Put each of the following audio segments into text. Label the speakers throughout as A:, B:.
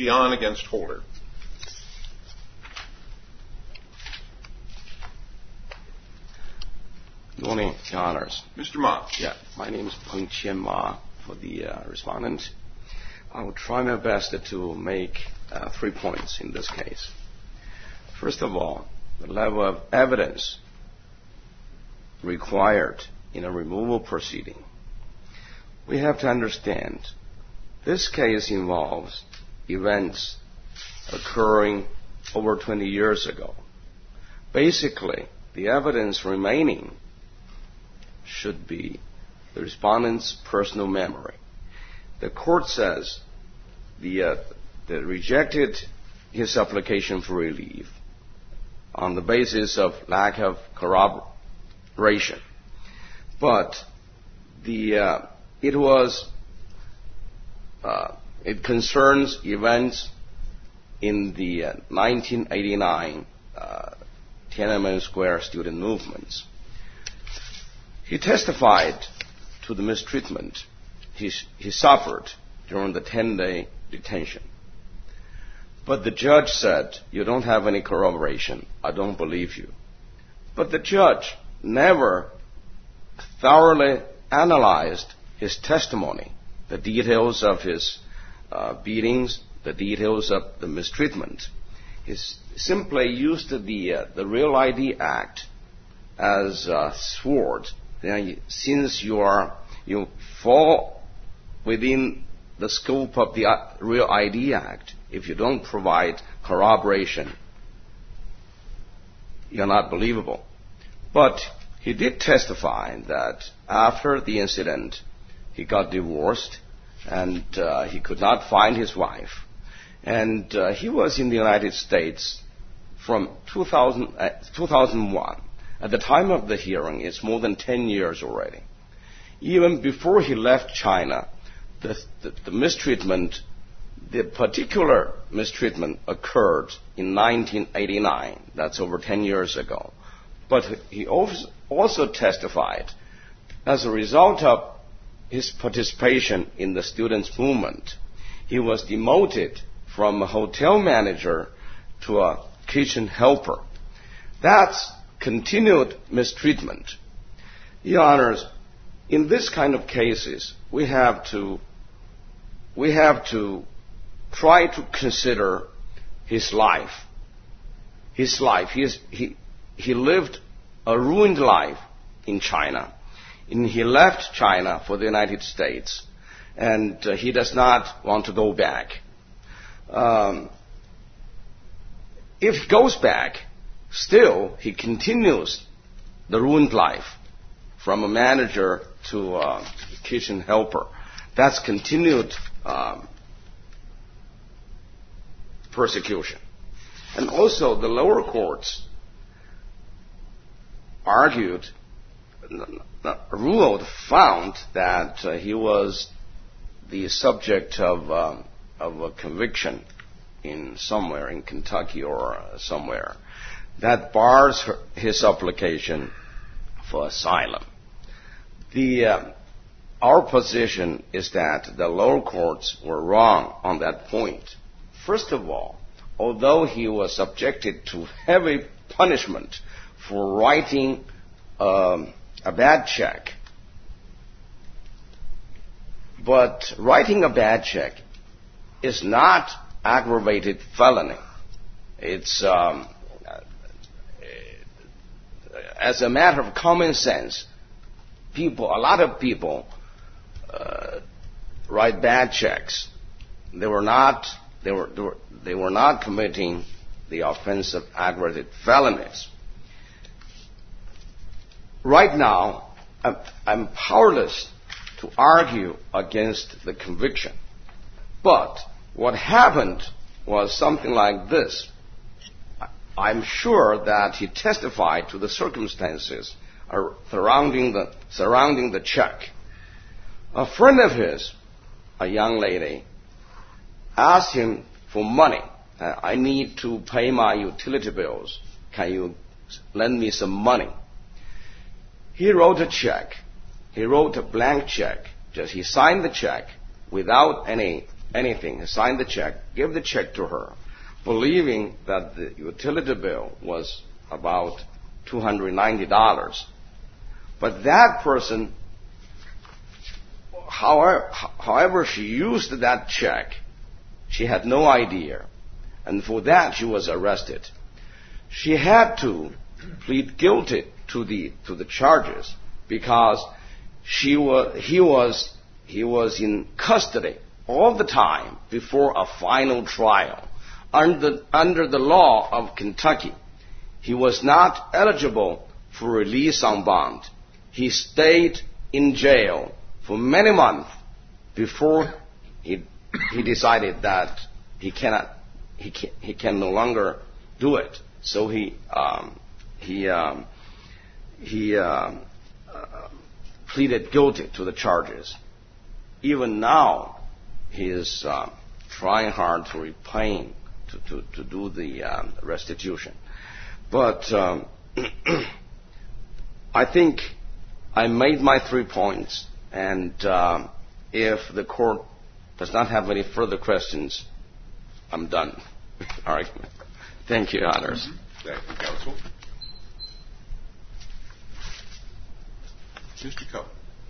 A: Xian against Holder.
B: Good morning, Your Honors.
A: Mr. Ma.
B: Yeah, my name is Peng Qian Ma for the respondent. I will try my best to make 3 points in this case. First of all, the level of evidence required in a removal proceeding. We have to understand this case involves events occurring over 20 years ago. Basically, the evidence remaining should be the respondent's personal memory. The court says the rejected his application for relief on the basis of lack of corroboration. But it concerns events in the 1989 Tiananmen Square student movements. He testified to the mistreatment he suffered during the 10-day detention. But the judge said, "You don't have any corroboration. I don't believe you." But the judge never thoroughly analyzed his testimony, the details of his beatings, the details of the mistreatment. He simply used the Real ID Act as a sword. Since you fall within the scope of the Real ID Act, if you don't provide corroboration, you're not believable. But he did testify that after the incident, he got divorced and he could not find his wife. And he was in the United States from 2001. At the time of the hearing, it's more than 10 years already. Even before he left China, the mistreatment, the particular mistreatment occurred in 1989. That's over 10 years ago. But he also testified as a result of his participation in the students' movement, he was demoted from a hotel manager to a kitchen helper. That's continued mistreatment. Your Honors, in this kind of cases, we have to try to consider his life. His life. He lived a ruined life in China. And he left China for the United States, and he does not want to go back. If he goes back, still he continues the ruined life from a manager to a kitchen helper. That's continued persecution. And also the lower courts found that he was the subject of a conviction somewhere in Kentucky or somewhere that bars his application for asylum. Our position is that the lower courts were wrong on that point. First of all, although he was subjected to heavy punishment for writing a bad check, but writing a bad check is not aggravated felony. It's as a matter of common sense, a lot of people write bad checks. They were not committing the offense of aggravated felonies. Right now, I'm powerless to argue against the conviction. But what happened was something like this. I'm sure that he testified to the circumstances surrounding the check. A friend of his, a young lady, asked him for money. I need to pay my utility bills. Can you lend me some money? He wrote a check. He wrote a blank check. He signed the check without any anything. He signed the check, gave the check to her, believing that the utility bill was about $290. But that person, however she used that check, she had no idea. And for that she was arrested. She had to plead guilty to the charges because he was in custody all the time before a final trial. Under the law of Kentucky, he was not eligible for release on bond. He stayed in jail for many months before he decided that he can no longer do it. So he pleaded guilty to the charges. Even now, he is trying hard to repay, to do the restitution. But I think I made my 3 points, and if the court does not have any further questions, I'm done. All right. Thank you, Your Honors.
A: Thank you, Counsel. Mr. Coe.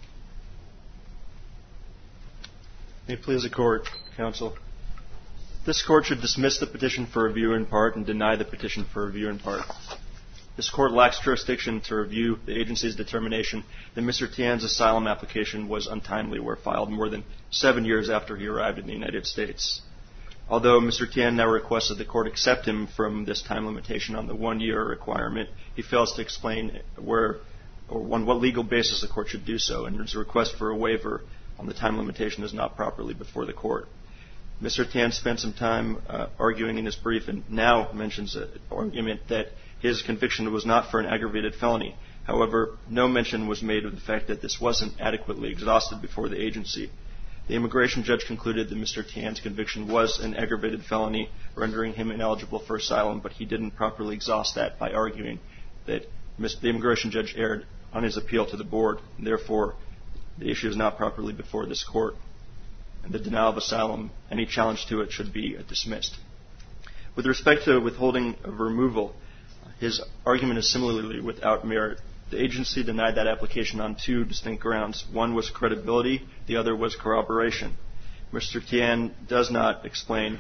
C: May it please the Court, Counsel. This Court should dismiss the petition for review in part and deny the petition for review in part. This Court lacks jurisdiction to review the agency's determination that Mr. Tian's asylum application was untimely, where filed more than 7 years after he arrived in the United States. Although Mr. Tian now requests that the Court accept him from this time limitation on the 1-year requirement, he fails to explain where or on what legal basis the Court should do so, and his request for a waiver on the time limitation is not properly before the Court. Mr. Tian spent some time arguing in his brief and now mentions an argument that his conviction was not for an aggravated felony. However, no mention was made of the fact that this wasn't adequately exhausted before the agency. The immigration judge concluded that Mr. Tian's conviction was an aggravated felony, rendering him ineligible for asylum, but he didn't properly exhaust that by arguing that the immigration judge erred on his appeal to the board, and therefore the issue is not properly before this Court. And the denial of asylum, any challenge to it, should be dismissed. With respect to withholding of removal, his argument is similarly without merit. The agency denied that application on 2 distinct grounds. One was credibility, the other was corroboration. Mr. Tian does not explain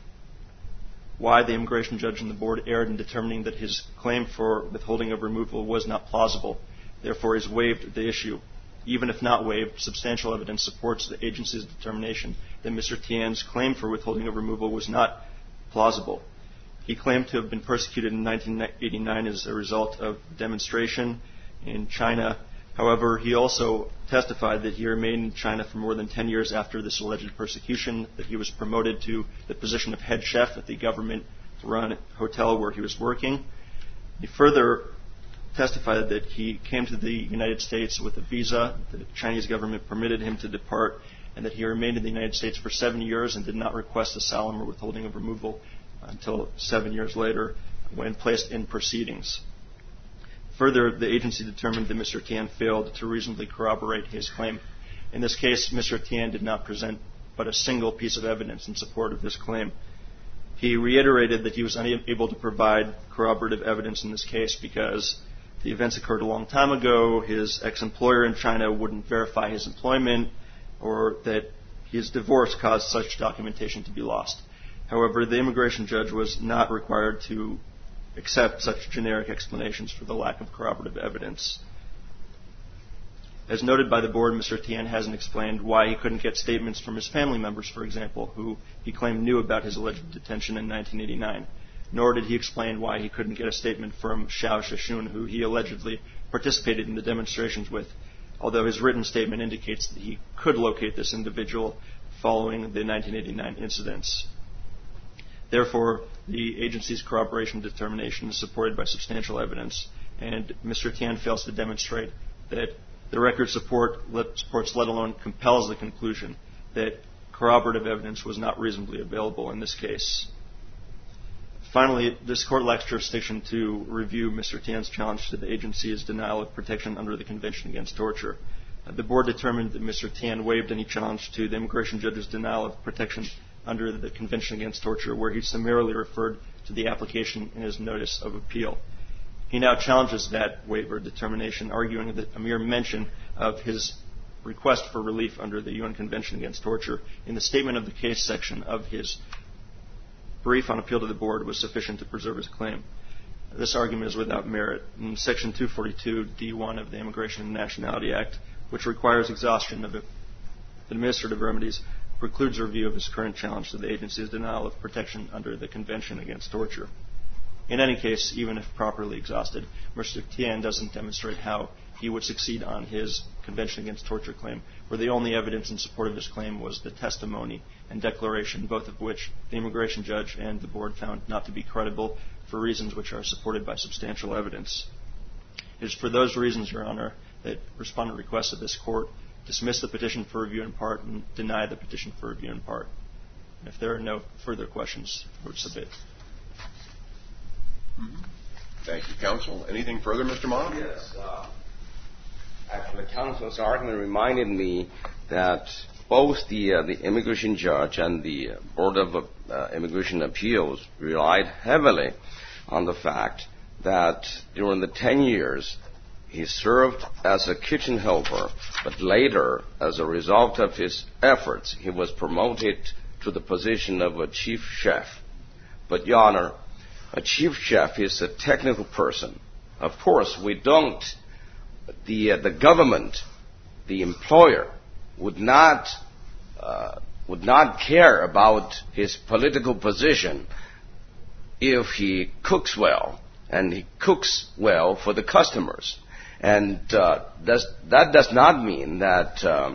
C: why the immigration judge and the board erred in determining that his claim for withholding of removal was not plausible. Therefore, he's waived the issue. Even if not waived, substantial evidence supports the agency's determination that Mr. Tian's claim for withholding of removal was not plausible. He claimed to have been persecuted in 1989 as a result of demonstration in China. However, he also testified that he remained in China for more than 10 years after this alleged persecution, that he was promoted to the position of head chef at the government-run hotel where he was working. He further testified that he came to the United States with a visa, the Chinese government permitted him to depart, and that he remained in the United States for 7 years and did not request asylum or withholding of removal until 7 years later when placed in proceedings. Further, the agency determined that Mr. Tian failed to reasonably corroborate his claim. In this case, Mr. Tian did not present but a single piece of evidence in support of his claim. He reiterated that he was unable to provide corroborative evidence in this case because the events occurred a long time ago, his ex-employer in China wouldn't verify his employment, or that his divorce caused such documentation to be lost. However, the immigration judge was not required to accept such generic explanations for the lack of corroborative evidence. As noted by the board, Mr. Tian hasn't explained why he couldn't get statements from his family members, for example, who he claimed knew about his alleged detention in 1989. Nor did he explain why he couldn't get a statement from Xiao Shishun, who he allegedly participated in the demonstrations with, although his written statement indicates that he could locate this individual following the 1989 incidents. Therefore, the agency's corroboration determination is supported by substantial evidence, and Mr. Tian fails to demonstrate that the record supports, let alone compels the conclusion that corroborative evidence was not reasonably available in this case. Finally, this Court lacks jurisdiction to review Mr. Tian's challenge to the agency's denial of protection under the Convention Against Torture. The board determined that Mr. Tian waived any challenge to the immigration judge's denial of protection under the Convention Against Torture, where he summarily referred to the application in his notice of appeal. He now challenges that waiver determination, arguing that a mere mention of his request for relief under the UN Convention Against Torture in the statement of the case section of his brief on appeal to the board was sufficient to preserve his claim. This argument is without merit. In Section 242 D1 of the Immigration and Nationality Act, which requires exhaustion of administrative remedies, precludes review of his current challenge to the agency's denial of protection under the Convention Against Torture. In any case, even if properly exhausted, Mr. Tian doesn't demonstrate how he would succeed on his Convention Against Torture claim, where the only evidence in support of his claim was the testimony and declaration, both of which the immigration judge and the board found not to be credible for reasons which are supported by substantial evidence. It is for those reasons, Your Honor, that respondent requests that this court dismiss the petition for review in part and deny the petition for review in part. And if there are no further questions, I would submit.
A: Thank you, counsel. Anything further, Mr. Monaghan?
B: Yes. Actually, the counsel's argument reminded me that both the immigration judge and the Board of Immigration Appeals relied heavily on the fact that during the 10 years he served as a kitchen helper, but later, as a result of his efforts, he was promoted to the position of a chief chef. But, Your Honor, a chief chef is a technical person. Of course, we don't, the government, the employer, would not care about his political position if he cooks well, and he cooks well for the customers. And that does not mean that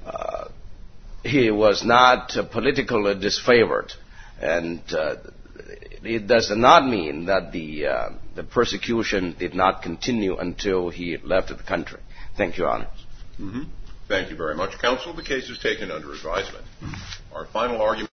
B: he was not politically disfavored, and it does not mean that the persecution did not continue until he left the country. Thank you, Your Honor.
A: Thank you very much, counsel. The case is taken under advisement. Our final argument.